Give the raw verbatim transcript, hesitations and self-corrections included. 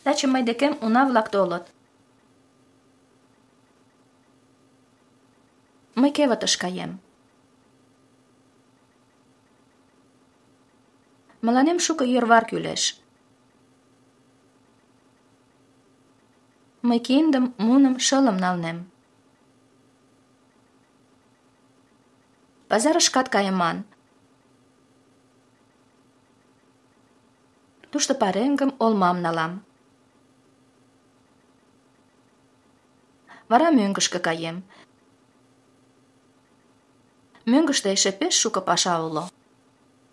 Таче мый декем уна-влак толыт. Мый кевытыш каем. Мыланем шуко йӧрвар кӱлеш. Мый киндым, муным, шылым налнем. Пазарышкат кайыман. Тушто пареҥгым, олмам налам. Вара мӧҥгышкӧ каем. Мӧҥгыштӧ эше пеш шуко паша уло.